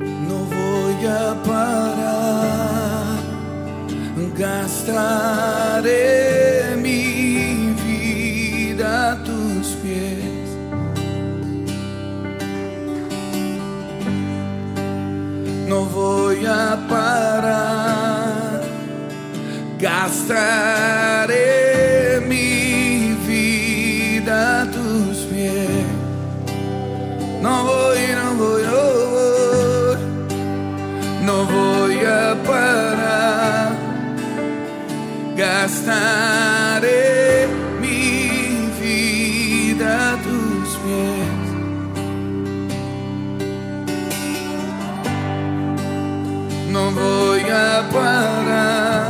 No voy a parar, gastaré mi vida a tus pies. No voy a parar, gastaré mi vida a tus pies. No voy, no voy a parar, gastaré mi vida a tus pies. No voy a parar,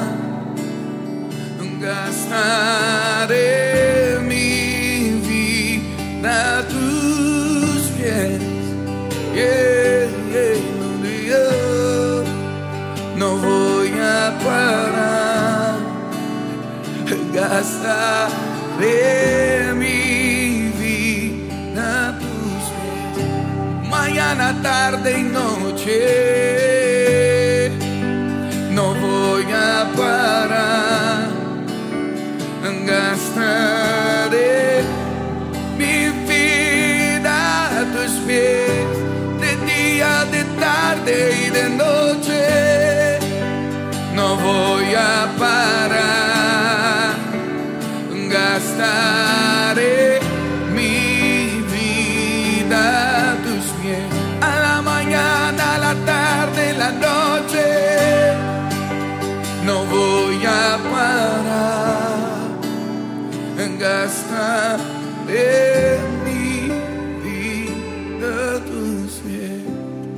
gastaré mi vida a tus pies. Yeah, yeah, no voy a parar, gastaré mi vida a tus pies. Mañana, tarde y noche, no voy a parar, gastaré mi vida a tus pies, de día, de tarde y de noche. No voy a parar, gastaré mi vida a tus pies. A la mañana, a la tarde, a la noche. No voy a parar, gastaré mi vida a tus pies.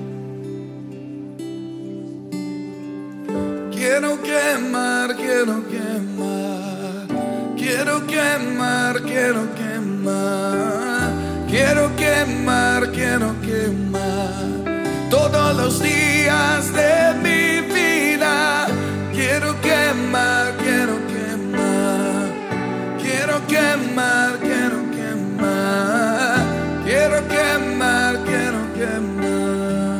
Quiero quemar, quiero quemar, quiero quemar, quiero quemar, quiero quemar, quiero quemar todos los días de mi vida. Quiero quemar, quiero quemar, quiero quemar, quiero quemar, quiero quemar, quiero quemar.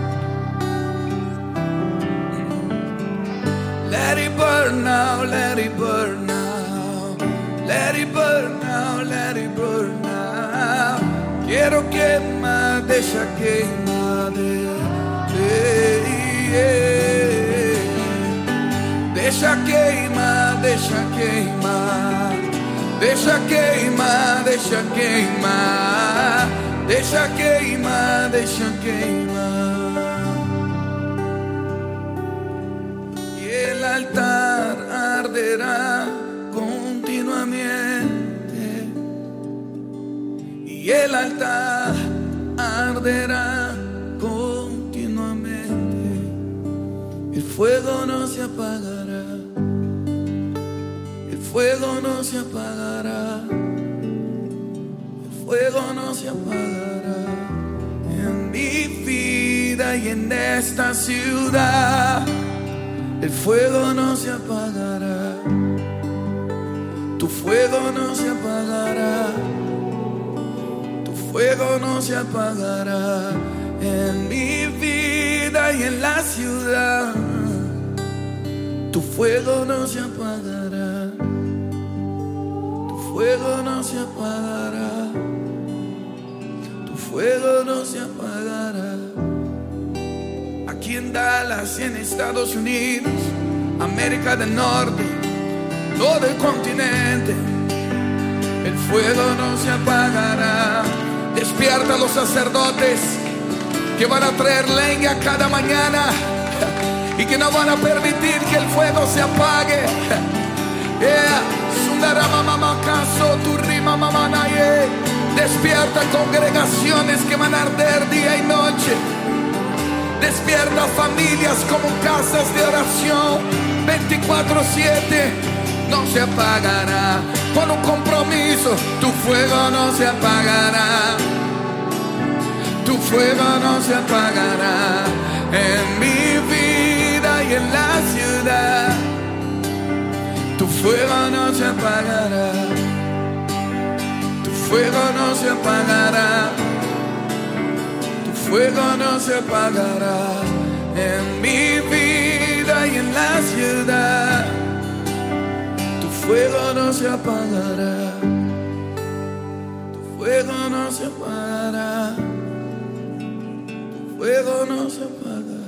Let it burn now, let it burn now, let it burn now, let it burn now. Quiero quemar, deixa queimar, deixa queimar, deixa queimar, deixa queimar, deixa queimar, deixa queimar, deixa queimar. Y el altar arderá continuamente, y el altar arderá continuamente. El fuego no se apagará, el fuego no se apagará, el fuego no se apagará en mi vida y en esta ciudad. El fuego no se apagará, tu fuego no se apagará, tu fuego no se apagará en mi vida y en la ciudad. Tu fuego no se apagará, tu fuego no se apagará, tu fuego no se apagará. Aquí en Dallas y en Estados Unidos, América del Norte, todo el continente, el fuego no se apagará. Despierta a los sacerdotes que van a traer leña cada mañana y que no van a permitir que el fuego se apague. Despierta congregaciones que van a arder día y noche. Despierta familias como casas de oración 24/7. No se apagará con un compromiso. Tu fuego no se apagará, tu fuego no se apagará en mi vida y en la ciudad. Tu fuego no se apagará, tu fuego no se apagará, tu fuego no se apagará en mi vida y en la ciudad. Tu fuego no se apagará. Tu fuego no se apagará. Tu fuego no se apagará.